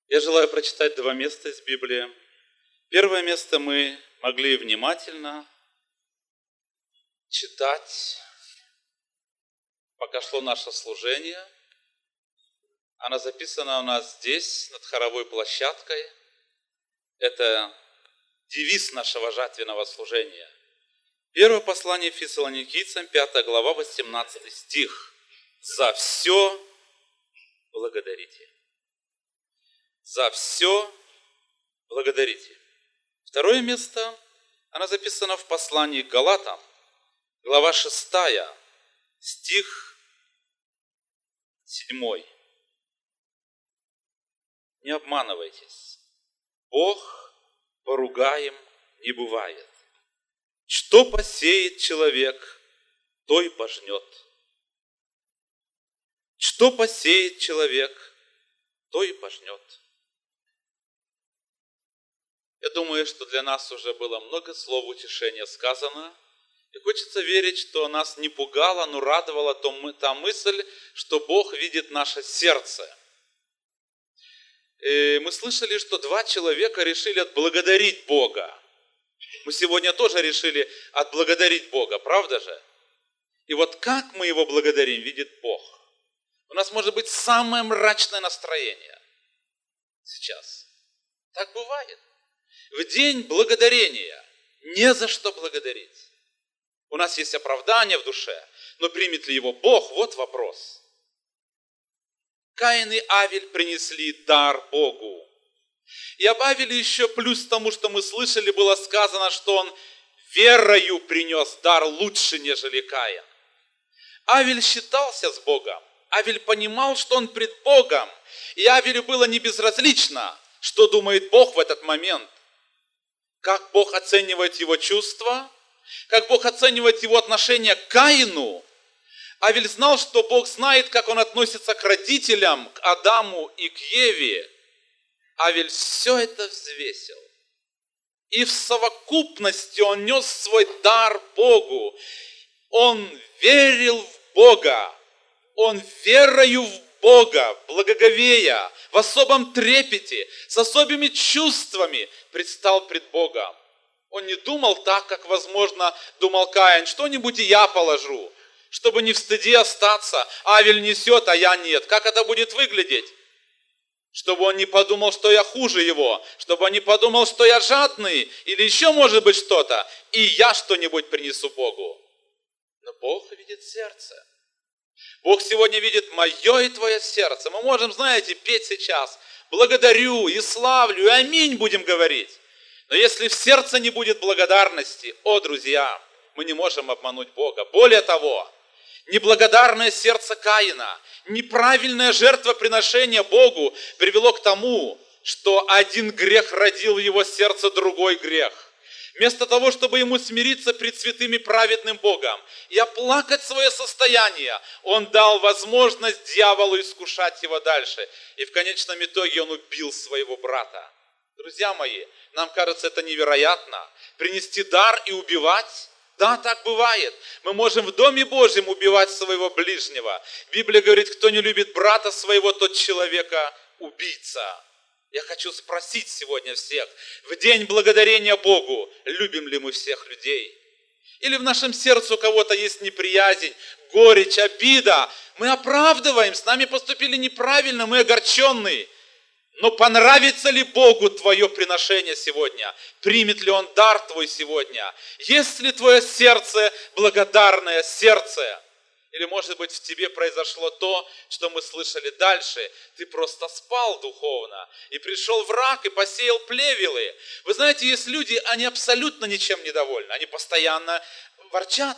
Я желаю прочитать два места из Библии. Первое место мы могли внимательно читать, пока шло наше служение. Она записана у нас здесь, над хоровой площадкой. Это девиз нашего жатвенного служения. Первое послание Фессалоникийцам, 5 глава, 18 стих. «За все благодарите». За все благодарите. Второе место, оно записано в послании к Галатам, глава 6, стих 7. Не обманывайтесь, Бог поругаем не бывает. Что посеет человек, то и пожнет. Что посеет человек, то и пожнет. Я думаю, что для нас уже было много слов утешения сказано. И хочется верить, что нас не пугало, но радовала та мысль, что Бог видит наше сердце. И мы слышали, что 2 человека решили отблагодарить Бога. Мы сегодня тоже решили отблагодарить Бога, правда же? И вот как мы Его благодарим, видит Бог. У нас может быть самое мрачное настроение сейчас. Так бывает. В день благодарения не за что благодарить. У нас есть оправдание в душе, но примет ли его Бог? Вот вопрос. Каин и Авель принесли дар Богу. И об Авеле еще плюс тому, что мы слышали, было сказано, что он верою принес дар лучше, нежели Каин. Авель считался с Богом. Авель понимал, что он пред Богом. И Авелю было не безразлично, что думает Бог в этот момент. Как Бог оценивает его чувства, как Бог оценивает его отношение к Каину. Авель знал, что Бог знает, как он относится к родителям, к Адаму и к Еве. Авель все это взвесил. И в совокупности он нес свой дар Богу. Он верил в Бога. Он верою в Бога, благоговея, в особом трепете, с особыми чувствами предстал пред Богом. Он не думал так, как, возможно, думал Каин, что-нибудь и я положу, чтобы не в стыде остаться. Авель несет, а я нет. Как это будет выглядеть? Чтобы он не подумал, что я хуже его, чтобы он не подумал, что я жадный, или еще может быть что-то, и я что-нибудь принесу Богу. Но Бог видит сердце. Бог сегодня видит мое и твое сердце. Мы можем, знаете, петь сейчас. Благодарю и славлю, и аминь будем говорить. Но если в сердце не будет благодарности, друзья, мы не можем обмануть Бога. Более того, неблагодарное сердце Каина, неправильное жертвоприношение Богу привело к тому, что один грех родил в его сердце другой грех. Вместо того, чтобы ему смириться пред святым и праведным Богом и оплакать свое состояние, он дал возможность дьяволу искушать его дальше. И в конечном итоге он убил своего брата. Друзья мои, нам кажется это невероятно. Принести дар и убивать? Да, так бывает. Мы можем в Доме Божьем убивать своего ближнего. Библия говорит, кто не любит брата своего, тот человека убийца. Я хочу спросить сегодня всех, в день благодарения Богу, любим ли мы всех людей? Или в нашем сердце у кого-то есть неприязнь, горечь, обида? Мы оправдываем, с нами поступили неправильно, мы огорченные. Но понравится ли Богу твое приношение сегодня? Примет ли Он дар твой сегодня? Есть ли твое сердце благодарное сердце? Или, может быть, в тебе произошло то, что мы слышали дальше. Ты просто спал духовно, и пришел враг, и посеял плевелы. Вы знаете, есть люди, они абсолютно ничем не довольны. Они постоянно ворчат.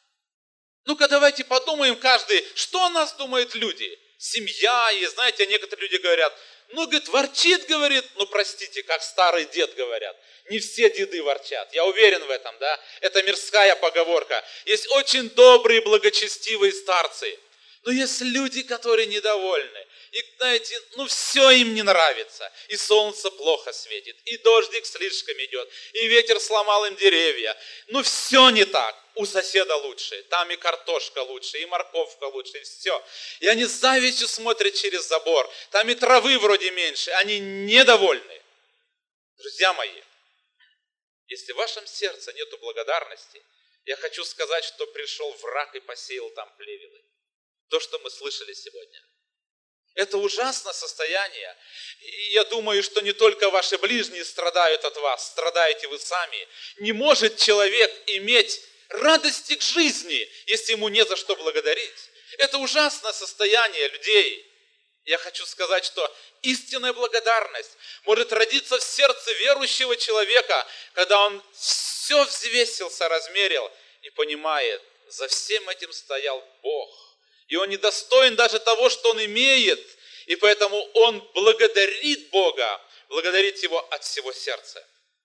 Ну-ка, давайте подумаем каждый, что о нас думают люди. Семья, и знаете, некоторые люди говорят, говорит, ворчит, говорит, простите, как старый дед говорят. Не все деды ворчат, я уверен в этом, да? Это мирская поговорка. Есть очень добрые, благочестивые старцы. Но есть люди, которые недовольны. И, знаете, все им не нравится. И солнце плохо светит, и дождик слишком идет, и ветер сломал им деревья. Все не так. У соседа лучше, там и картошка лучше, и морковка лучше, и все. И они с завистью смотрят через забор. Там и травы вроде меньше, они недовольны. Друзья мои, если в вашем сердце нету благодарности, я хочу сказать, что пришел враг и посеял там плевелы. То, что мы слышали сегодня. Это ужасное состояние. И я думаю, что не только ваши ближние страдают от вас, страдаете вы сами. Не может человек иметь радости к жизни, если ему не за что благодарить. Это ужасное состояние людей. Я хочу сказать, что истинная благодарность может родиться в сердце верующего человека, когда он все взвесил, соразмерил и понимает, за всем этим стоял Бог. И он недостоин даже того, что он имеет. И поэтому он благодарит Бога, благодарит Его от всего сердца.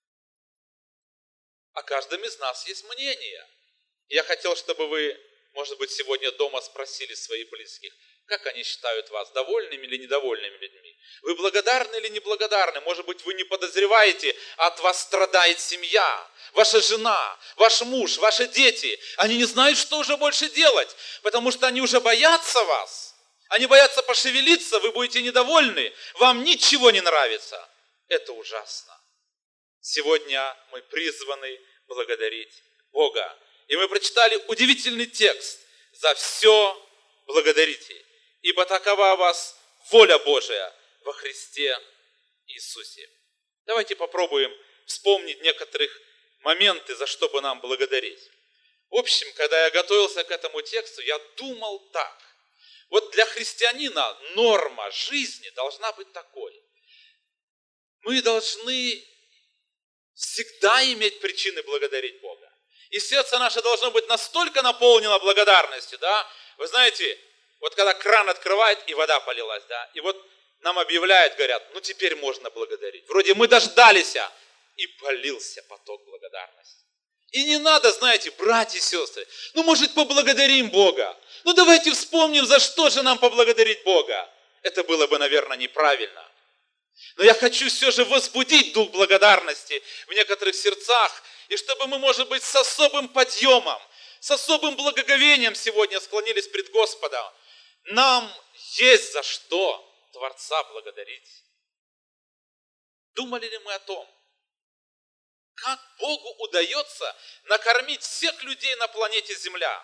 О каждом из нас есть мнение. Я хотел, чтобы вы, может быть, сегодня дома спросили своих близких, как они считают вас, довольными или недовольными людьми. Вы благодарны или неблагодарны? Может быть, вы не подозреваете, от вас страдает семья, ваша жена, ваш муж, ваши дети. Они не знают, что уже больше делать, потому что они уже боятся вас. Они боятся пошевелиться, вы будете недовольны, вам ничего не нравится. Это ужасно. Сегодня мы призваны благодарить Бога. И мы прочитали удивительный текст. За все благодарите, ибо такова вас воля Божия во Христе Иисусе. Давайте попробуем вспомнить некоторых моменты, за что бы нам благодарить. В общем, когда я готовился к этому тексту, я думал так. Вот для христианина норма жизни должна быть такой. Мы должны всегда иметь причины благодарить Бога. И сердце наше должно быть настолько наполнено благодарностью, да? Вы знаете, вот когда кран открывает, и вода полилась, да? И вот нам объявляют, говорят, теперь можно благодарить. Вроде мы дождались, и полился поток благодарности. И не надо, знаете, братья и сестры, может, поблагодарим Бога. Давайте вспомним, за что же нам поблагодарить Бога. Это было бы, наверное, неправильно. Но я хочу все же возбудить дух благодарности в некоторых сердцах, и чтобы мы, может быть, с особым подъемом, с особым благоговением сегодня склонились пред Господом. Нам есть за что Творца благодарить. Думали ли мы о том, как Богу удается накормить всех людей на планете Земля?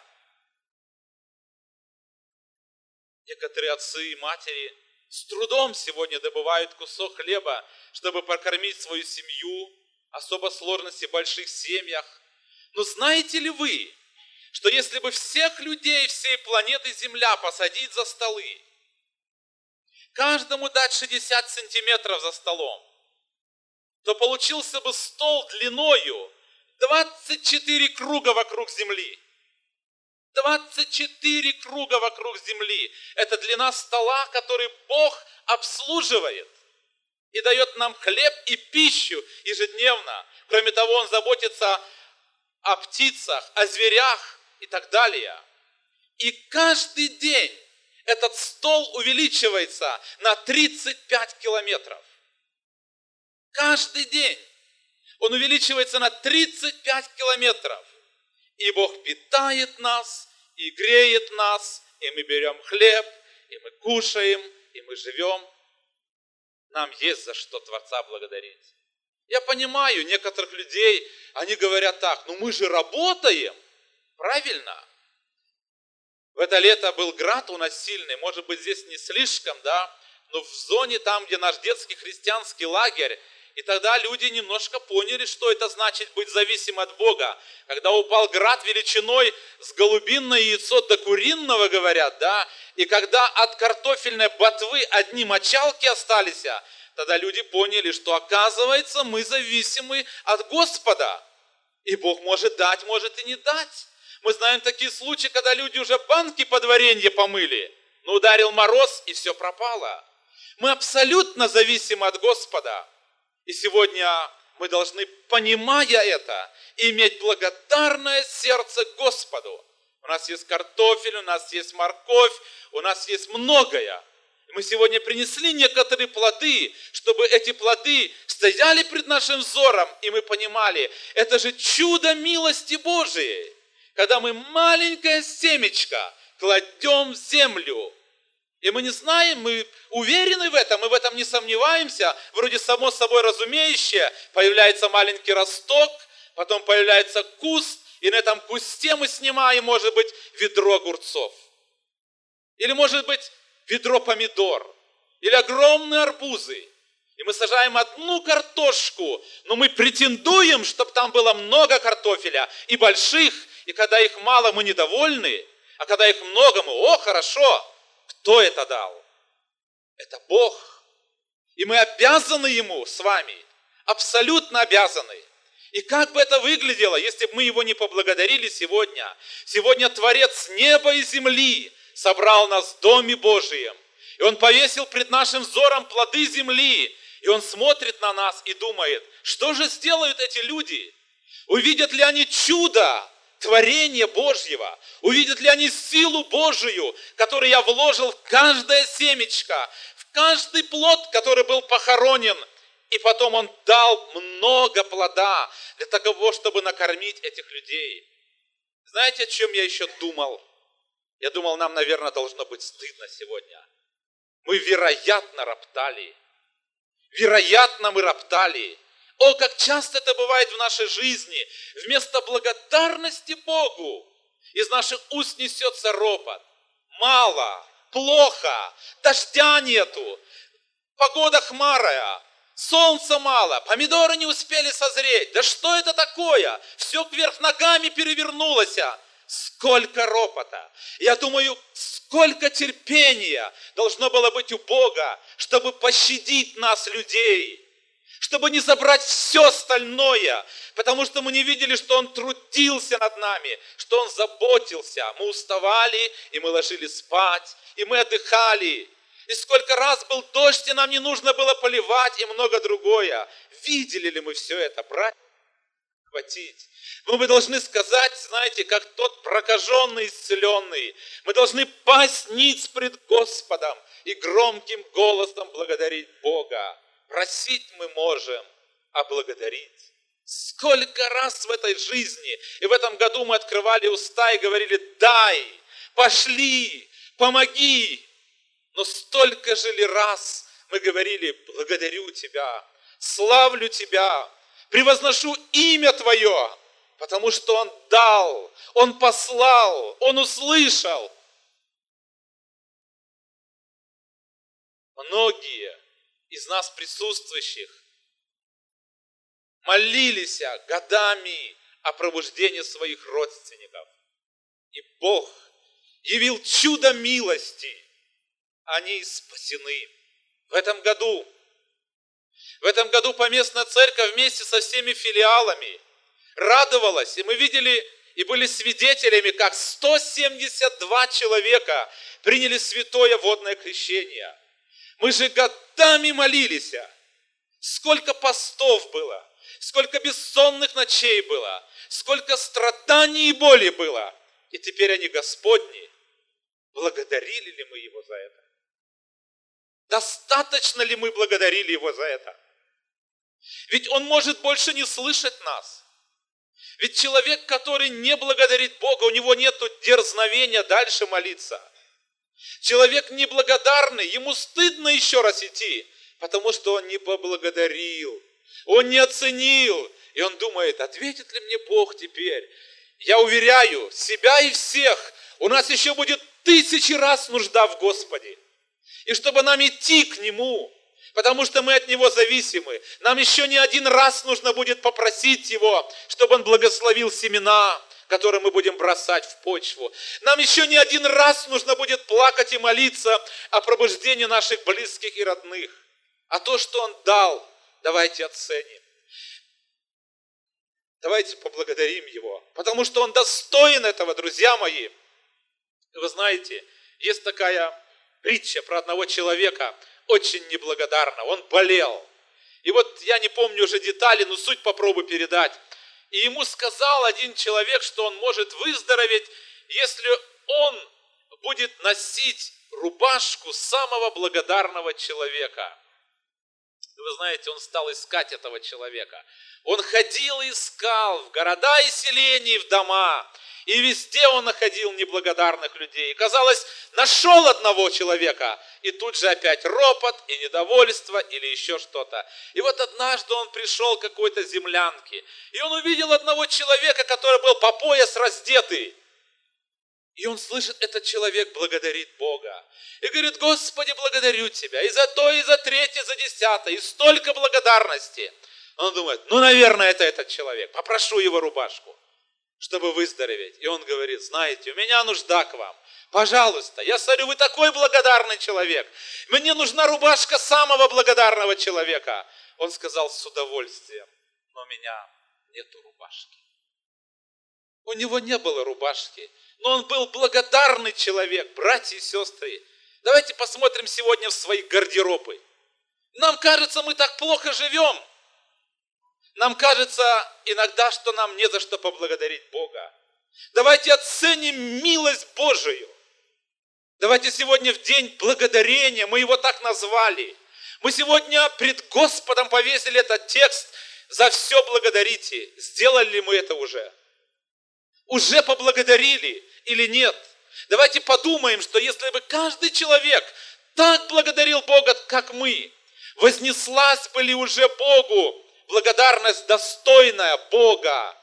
Некоторые отцы и матери с трудом сегодня добывают кусок хлеба, чтобы прокормить свою семью, особо сложности в больших семьях. Но знаете ли вы, что если бы всех людей всей планеты Земля посадить за столы, каждому дать 60 сантиметров за столом, то получился бы стол длиною 24 круга вокруг Земли. 24 круга вокруг Земли. Это длина стола, который Бог обслуживает и дает нам хлеб и пищу ежедневно. Кроме того, Он заботится о птицах, о зверях и так далее. И каждый день этот стол увеличивается на 35 километров. Каждый день он увеличивается на 35 километров. И Бог питает нас, и греет нас, и мы берем хлеб, и мы кушаем, и мы живем. Нам есть за что Творца благодарить. Я понимаю некоторых людей, они говорят так, мы же работаем, правильно? В это лето был град у нас сильный, может быть, здесь не слишком, да, но в зоне там, где наш детский христианский лагерь, и тогда люди немножко поняли, что это значит быть зависимым от Бога. Когда упал град величиной с голубиное яйцо до куриного, говорят, да, и когда от картофельной ботвы одни мочалки остались, тогда люди поняли, что оказывается мы зависимы от Господа. И Бог может дать, может и не дать. Мы знаем такие случаи, когда люди уже банки под варенье помыли, но ударил мороз, и все пропало. Мы абсолютно зависимы от Господа. И сегодня мы должны, понимая это, иметь благодарное сердце Господу. У нас есть картофель, у нас есть морковь, у нас есть многое. Мы сегодня принесли некоторые плоды, чтобы эти плоды стояли пред нашим взором, и мы понимали, это же чудо милости Божией, когда мы маленькое семечко кладем в землю. И мы не знаем, мы уверены в этом, мы в этом не сомневаемся. Вроде само собой разумеющее, появляется маленький росток, потом появляется куст, и на этом кусте мы снимаем, может быть, ведро огурцов. Или, может быть, ведро помидор. Или огромные арбузы. И мы сажаем одну картошку, но мы претендуем, чтобы там было много картофеля и больших, и когда их мало, мы недовольны, а когда их много, мы, хорошо. Кто это дал? Это Бог. И мы обязаны Ему с вами, абсолютно обязаны. И как бы это выглядело, если бы мы Его не поблагодарили сегодня? Сегодня Творец неба и земли собрал нас в Доме Божием. И Он повесил пред нашим взором плоды земли. И Он смотрит на нас и думает, что же сделают эти люди? Увидят ли они чудо творения Божьего? Увидят ли они силу Божию, которую я вложил в каждое семечко, в каждый плод, который был похоронен? И потом Он дал много плода для того, чтобы накормить этих людей. Знаете, о чем я еще думал? Я думал, нам, наверное, должно быть стыдно сегодня. Мы, вероятно, роптали. Вероятно, мы роптали. О, как часто это бывает в нашей жизни. Вместо благодарности Богу из наших уст несется ропот. Мало, плохо, дождя нету, погода хмарая, солнца мало, помидоры не успели созреть. Да что это такое? Все кверх ногами перевернулось. Сколько ропота. Я думаю, сколько терпения должно было быть у Бога, чтобы пощадить нас, людей. Чтобы не забрать все остальное, потому что мы не видели, что Он трудился над нами, что Он заботился. Мы уставали, и мы ложились спать, и мы отдыхали. И сколько раз был дождь, и нам не нужно было поливать, и много другое. Видели ли мы все это, братья? Хватить. Но мы должны сказать, знаете, как тот прокаженный, исцеленный, мы должны пасть ниц пред Господом и громким голосом благодарить Бога. Просить мы можем, а благодарить. Сколько раз в этой жизни, и в этом году мы открывали уста и говорили, дай, пошли, помоги. Но столько же ли раз мы говорили, благодарю Тебя, славлю Тебя, превозношу имя Твое, потому что Он дал, Он послал, Он услышал. Многие из нас присутствующих молились годами о пробуждении своих родственников. И Бог явил чудо милости. Они спасены. В этом году Поместная Церковь вместе со всеми филиалами радовалась. И мы видели и были свидетелями, как 172 человека приняли святое водное крещение. Мы же годами молились. Сколько постов было, сколько бессонных ночей было, сколько страданий и боли было. И теперь они Господни. Благодарили ли мы Его за это? Достаточно ли мы благодарили Его за это? Ведь Он может больше не слышать нас. Ведь человек, который не благодарит Бога, у него нет дерзновения дальше молиться. Человек неблагодарный, ему стыдно еще раз идти, потому что он не поблагодарил, он не оценил. И он думает, ответит ли мне Бог теперь? Я уверяю себя и всех, у нас еще будет 1000 раз нужда в Господе. И чтобы нам идти к Нему, потому что мы от Него зависимы, нам еще не один раз нужно будет попросить Его, чтобы Он благословил семена, которые мы будем бросать в почву. Нам еще не один раз нужно будет плакать и молиться о пробуждении наших близких и родных. А то, что Он дал, давайте оценим. Давайте поблагодарим Его, потому что Он достоин этого, друзья мои. Вы знаете, есть такая притча про одного человека, очень неблагодарного. Он болел. И вот я не помню уже детали, но суть попробую передать. И ему сказал один человек, что он может выздороветь, если он будет носить рубашку самого благодарного человека. Вы знаете, он стал искать этого человека. Он ходил и искал в города и селения, в дома. И везде он находил неблагодарных людей. И, казалось, нашел одного человека. И тут же опять ропот и недовольство или еще что-то. И вот однажды он пришел к какой-то землянке. И он увидел одного человека, который был по пояс раздетый. И он слышит, этот человек благодарит Бога. И говорит: Господи, благодарю Тебя и за то, и за третье, и за десятое. И столько благодарности. Он думает: ну, наверное, это этот человек. Попрошу его рубашку, чтобы выздороветь. И он говорит: знаете, у меня нужда к вам. Пожалуйста, я смотрю, вы такой благодарный человек. Мне нужна рубашка самого благодарного человека. Он сказал: с удовольствием, но у меня нету рубашки. У него не было рубашки, но он был благодарный человек, братья и сестры. Давайте посмотрим сегодня в свои гардеробы. Нам кажется, мы так плохо живем. Нам кажется иногда, что нам не за что поблагодарить Бога. Давайте оценим милость Божию. Давайте сегодня в день благодарения, мы его так назвали. Мы сегодня пред Господом повесили этот текст: за все благодарите. Сделали ли мы это уже? Уже поблагодарили или нет? Давайте подумаем, что если бы каждый человек так благодарил Бога, как мы, вознеслась бы ли уже Богу благодарность, достойная Бога?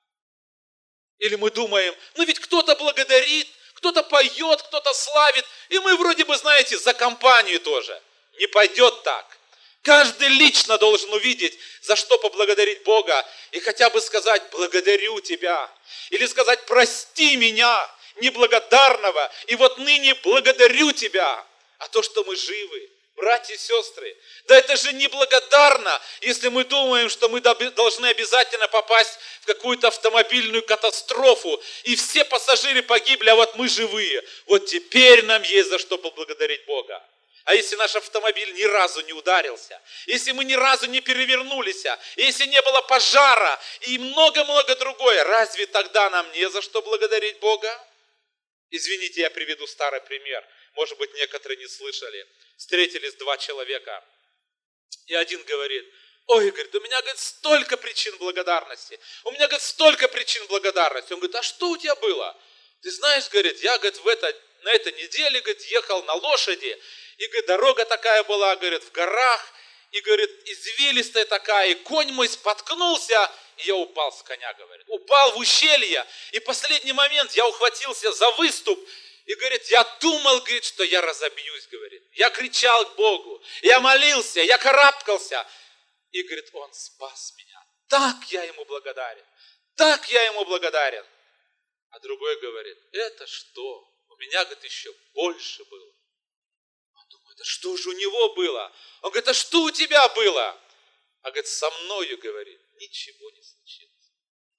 Или мы думаем: ну ведь кто-то благодарит, кто-то поет, кто-то славит, и мы вроде бы, знаете, за компанию тоже. Не пойдет так. Каждый лично должен увидеть, за что поблагодарить Бога, и хотя бы сказать: благодарю Тебя. Или сказать: прости меня, неблагодарного, и вот ныне благодарю Тебя. А то, что мы живы, братья и сестры, да это же неблагодарно, если мы думаем, что мы должны обязательно попасть в какую-то автомобильную катастрофу, и все пассажиры погибли, а вот мы живые. Вот теперь нам есть за что поблагодарить Бога. А если наш автомобиль ни разу не ударился, если мы ни разу не перевернулись, если не было пожара и много-много другое, разве тогда нам не за что благодарить Бога? Извините, я приведу старый пример. Может быть, некоторые не слышали. Встретились два человека, и один говорит: ой, говорит, у меня, говорит, столько причин благодарности. У меня, говорит, столько причин благодарности. Он говорит: а что у тебя было? Ты знаешь, говорит, я, говорит, на этой неделе, говорит, ехал на лошади, и, говорит, дорога такая была, говорит, в горах, и, говорит, извилистая такая, и конь мой споткнулся, и я упал с коня, говорит. Упал в ущелье, и в последний момент я ухватился за выступ, и, говорит, я думал, говорит, что я разобьюсь, говорит. Я кричал к Богу, я молился, я карабкался, и, говорит, Он спас меня. Так я Ему благодарен, так я Ему благодарен. А другой говорит: это что? У меня, говорит, еще больше было. Он думает: а что же у него было? Он говорит: а что у тебя было? А говорит: со мною, говорит, ничего не случилось.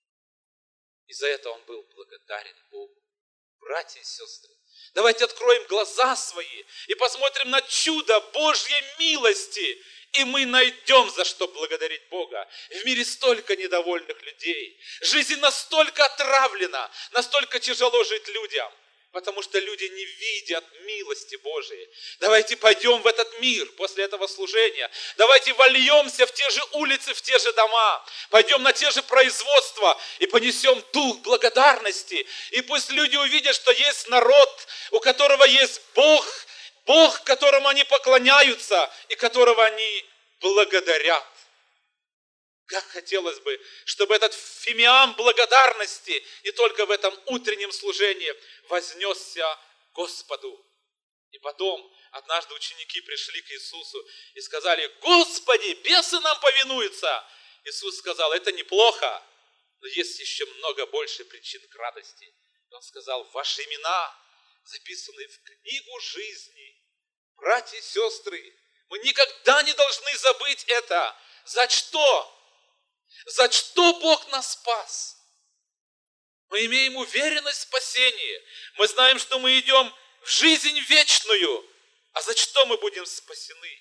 И за это он был благодарен Богу. Братья и сестры, давайте откроем глаза свои и посмотрим на чудо Божьей милости, и мы найдем за что благодарить Бога. В мире столько недовольных людей. Жизнь настолько отравлена, настолько тяжело жить людям, потому что люди не видят милости Божией. Давайте пойдем в этот мир после этого служения. Давайте вольемся в те же улицы, в те же дома. Пойдем на те же производства и понесем дух благодарности. И пусть люди увидят, что есть народ, у которого есть Бог, Бог, которому они поклоняются и которого они благодарят. Как хотелось бы, чтобы этот фимиам благодарности не только в этом утреннем служении вознесся Господу. И потом однажды ученики пришли к Иисусу и сказали: Господи, бесы нам повинуются. Иисус сказал: это неплохо, но есть еще много больше причин к радости. И Он сказал: ваши имена записаны в книгу жизни. Братья и сестры, мы никогда не должны забыть это. За что? За что Бог нас спас? Мы имеем уверенность в спасении. Мы знаем, что мы идем в жизнь вечную. А за что мы будем спасены?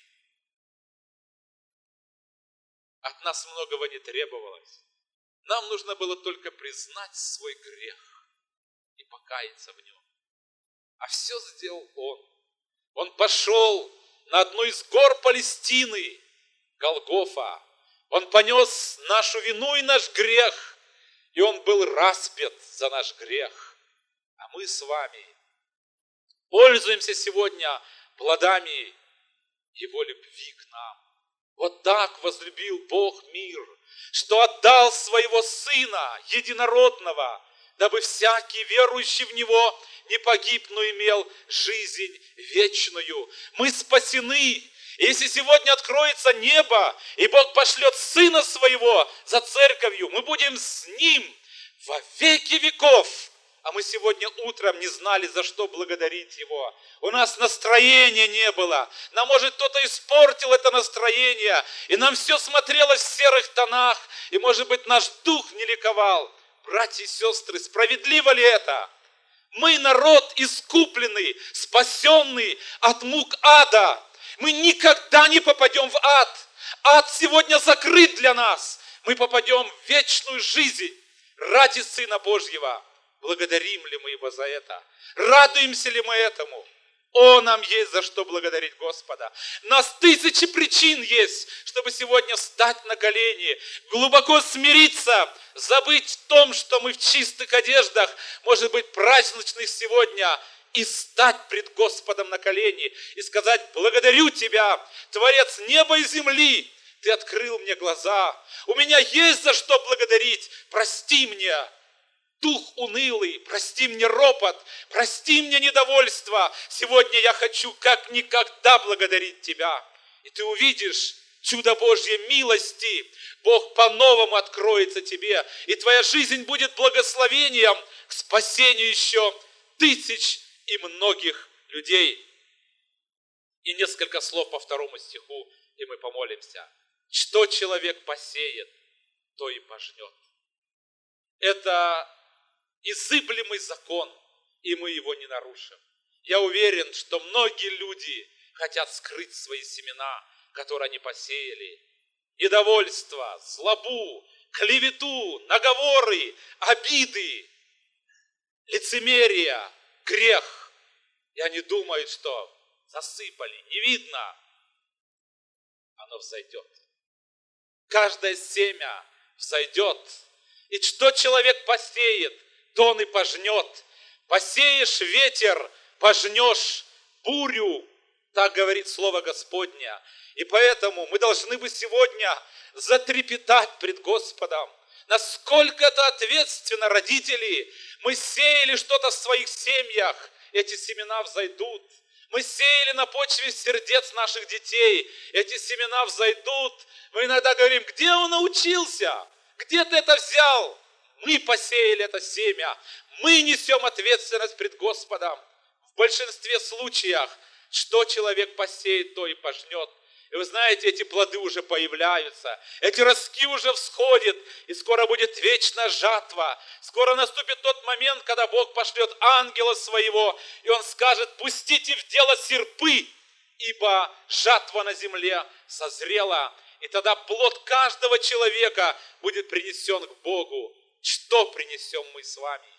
От нас многого не требовалось. Нам нужно было только признать свой грех и покаяться в нем. А все сделал Он. Он пошел на одну из гор Палестины, Голгофа. Он понес нашу вину и наш грех, и Он был распят за наш грех. А мы с вами пользуемся сегодня плодами Его любви к нам. Вот так возлюбил Бог мир, что отдал Своего Сына Единородного, дабы всякий верующий в Него не погиб, но имел жизнь вечную. Мы спасены. И если сегодня откроется небо, и Бог пошлет Сына Своего за церковью, мы будем с Ним во веки веков. А мы сегодня утром не знали, за что благодарить Его. У нас настроения не было. Нам, может, кто-то испортил это настроение, и нам все смотрелось в серых тонах, и, может быть, наш дух не ликовал. Братья и сестры, справедливо ли это? Мы народ искупленный, спасенный от мук ада. Мы никогда не попадем в ад. Ад сегодня закрыт для нас. Мы попадем в вечную жизнь ради Сына Божьего. Благодарим ли мы Его за это? Радуемся ли мы этому? О, нам есть за что благодарить Господа. У нас тысячи причин есть, чтобы сегодня встать на колени, глубоко смириться, забыть в том, что мы в чистых одеждах, может быть, праздничных сегодня, и стать пред Господом на колени и сказать: благодарю Тебя, Творец неба и земли, Ты открыл мне глаза, у меня есть за что благодарить, прости мне дух унылый, прости мне ропот, прости мне недовольство. Сегодня я хочу как никогда благодарить Тебя. И ты увидишь чудо Божьей милости. Бог по-новому откроется тебе, и твоя жизнь будет благословением к спасению еще тысяч и многих людей. И несколько слов по 2 стиху, и мы помолимся. Что человек посеет, то и пожнет. Это изыблемый закон, и мы его не нарушим. Я уверен, что многие люди хотят скрыть свои семена, которые они посеяли. Недовольство, злобу, клевету, наговоры, обиды, лицемерие, грех. И они думают, что засыпали, не видно. Оно взойдет. Каждое семя взойдет. И что человек посеет, то он и пожнет. Посеешь ветер, пожнешь бурю. Так говорит Слово Господне. И поэтому мы должны бы сегодня затрепетать пред Господом. Насколько это ответственно, родители. Мы сеяли что-то в своих семьях, эти семена взойдут. Мы сеяли на почве сердец наших детей, эти семена взойдут. Мы иногда говорим: где он научился? Где ты это взял? Мы посеяли это семя. Мы несем ответственность пред Господом. В большинстве случаев, что человек посеет, то и пожнет. И вы знаете, эти плоды уже появляются, эти ростки уже всходят, и скоро будет вечная жатва. Скоро наступит тот момент, когда Бог пошлет ангела своего, и Он скажет: пустите в дело серпы, ибо жатва на земле созрела. И тогда плод каждого человека будет принесен к Богу. Что принесем мы с вами?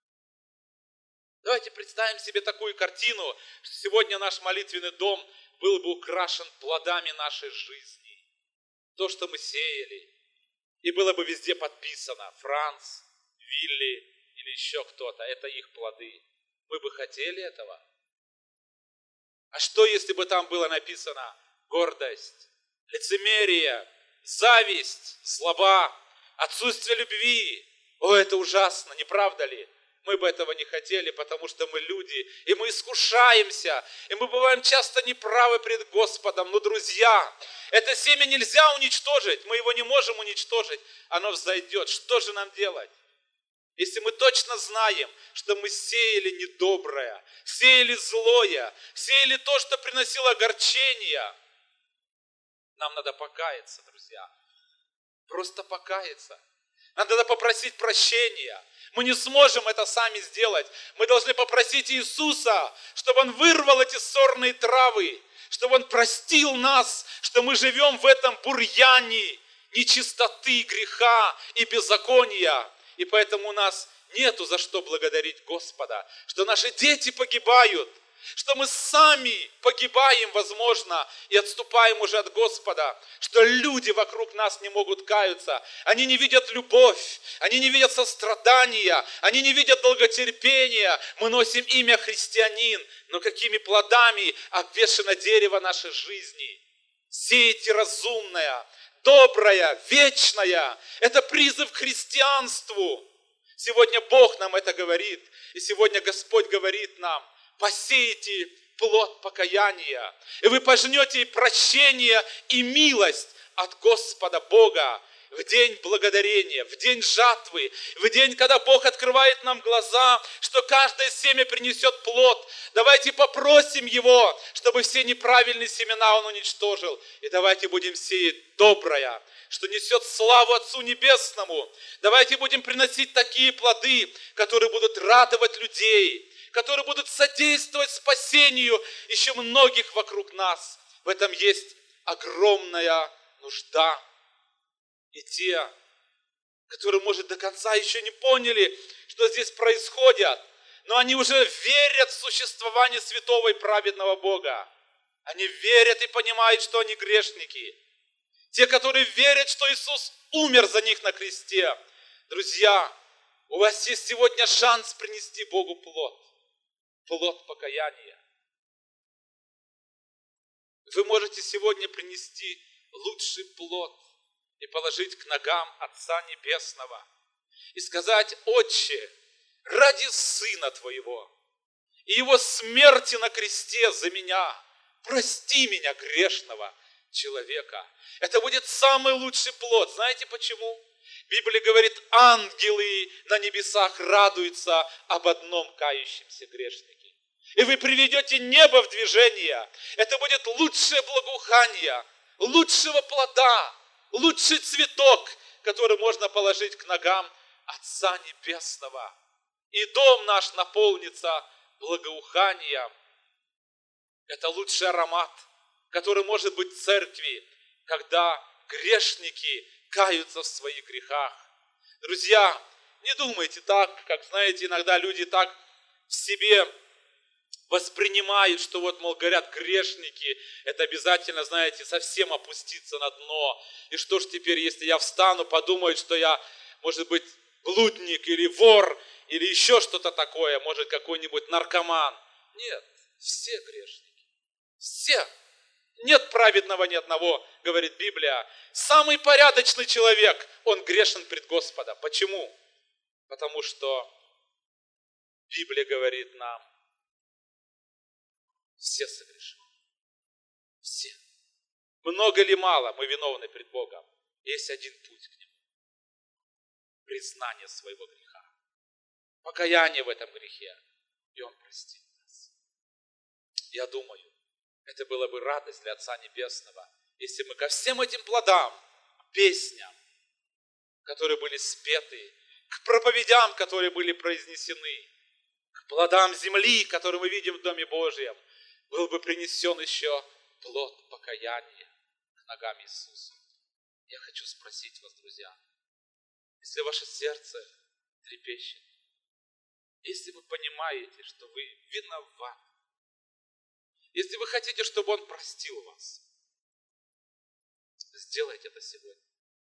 Давайте представим себе такую картину, что сегодня наш молитвенный дом был бы украшен плодами нашей жизни. То, что мы сеяли. И было бы везде подписано: Франц, Вилли или еще кто-то. Это их плоды. Мы бы хотели этого? А что, если бы там было написано: гордость, лицемерие, зависть, злоба, отсутствие любви? О, это ужасно, не правда ли? Мы бы этого не хотели, потому что мы люди, и мы искушаемся, и мы бываем часто неправы пред Господом. Но, друзья, это семя нельзя уничтожить, мы его не можем уничтожить, оно взойдет. Что же нам делать? Если мы точно знаем, что мы сеяли недоброе, сеяли злое, сеяли то, что приносило огорчение, нам надо покаяться, друзья. Просто покаяться. Нам надо попросить прощения. Мы не сможем это сами сделать. Мы должны попросить Иисуса, чтобы Он вырвал эти сорные травы, чтобы Он простил нас, что мы живем в этом бурьяне нечистоты, греха и беззакония. И поэтому у нас нету за что благодарить Господа, что наши дети погибают, что мы сами погибаем, возможно, и отступаем уже от Господа, что люди вокруг нас не могут каяться, они не видят любовь, они не видят сострадания, они не видят долготерпения. Мы носим имя христианин, но какими плодами обвешано дерево нашей жизни? Сеять разумное, доброе, вечное. Это призыв к христианству. Сегодня Бог нам это говорит, и сегодня Господь говорит нам: посеете плод покаяния, и вы пожнете и прощение, и милость от Господа Бога в день благодарения, в день жатвы, в день, когда Бог открывает нам глаза, что каждое семя принесет плод. Давайте попросим Его, чтобы все неправильные семена Он уничтожил. И давайте будем сеять доброе, что несет славу Отцу Небесному. Давайте будем приносить такие плоды, которые будут радовать людей, которые будут содействовать спасению еще многих вокруг нас. В этом есть огромная нужда. И те, которые, может, до конца еще не поняли, что здесь происходит, но они уже верят в существование святого и праведного Бога. Они верят и понимают, что они грешники. Те, которые верят, что Иисус умер за них на кресте. Друзья, у вас есть сегодня шанс принести Богу плод. Плод покаяния. Вы можете сегодня принести лучший плод и положить к ногам Отца Небесного. И сказать: Отче, ради Сына Твоего и Его смерти на кресте за меня, прости меня, грешного человека. Это будет самый лучший плод. Знаете почему? Библия говорит: ангелы на небесах радуются об одном кающемся грешнике. И вы приведете небо в движение. Это будет лучшее благоухание, лучшего плода, лучший цветок, который можно положить к ногам Отца Небесного. И дом наш наполнится благоуханием. Это лучший аромат, который может быть в церкви, когда грешники каются в своих грехах. Друзья, не думайте так, как, знаете, иногда люди так в себе воспринимают, что вот, мол, говорят, грешники, это обязательно, знаете, совсем опуститься на дно. И что ж теперь, если я встану, подумают, что я, может быть, блудник или вор, или еще что-то такое, может, какой-нибудь наркоман. Нет, все грешники. Все. Нет праведного ни одного, говорит Библия. Самый порядочный человек, он грешен пред Господом. Почему? Потому что Библия говорит нам: все согрешили. Все. Много ли мало мы виновны пред Богом? Есть один путь к Нему. Признание своего греха. Покаяние в этом грехе. И Он простит нас. Я думаю, это была бы радость для Отца Небесного, если мы ко всем этим плодам, песням, которые были спеты, к проповедям, которые были произнесены, к плодам земли, которые мы видим в Доме Божьем, был бы принесен еще плод покаяния к ногам Иисуса. Я хочу спросить вас, друзья, если ваше сердце трепещет, если вы понимаете, что вы виноваты, если вы хотите, чтобы Он простил вас, сделайте это сегодня.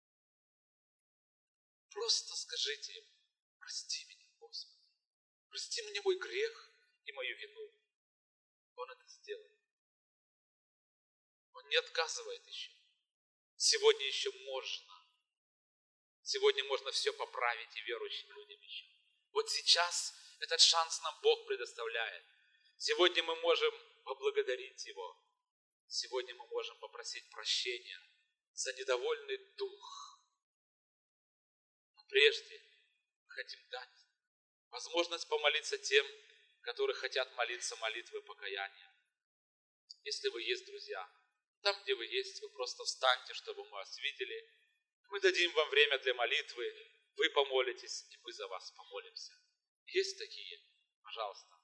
Просто скажите Ему: прости меня, Господи, прости мне мой грех и мою вину. Он это сделает. Он не отказывает еще. Сегодня еще можно. Сегодня можно все поправить и верующим людям еще. Вот сейчас этот шанс нам Бог предоставляет. Сегодня мы можем поблагодарить Его. Сегодня мы можем попросить прощения за недовольный дух. Но прежде мы хотим дать возможность помолиться тем, которые хотят молиться молитвой покаяния. Если вы есть, друзья, там, где вы есть, вы просто встаньте, чтобы мы вас видели. Мы дадим вам время для молитвы, вы помолитесь, и мы за вас помолимся. Есть такие? Пожалуйста.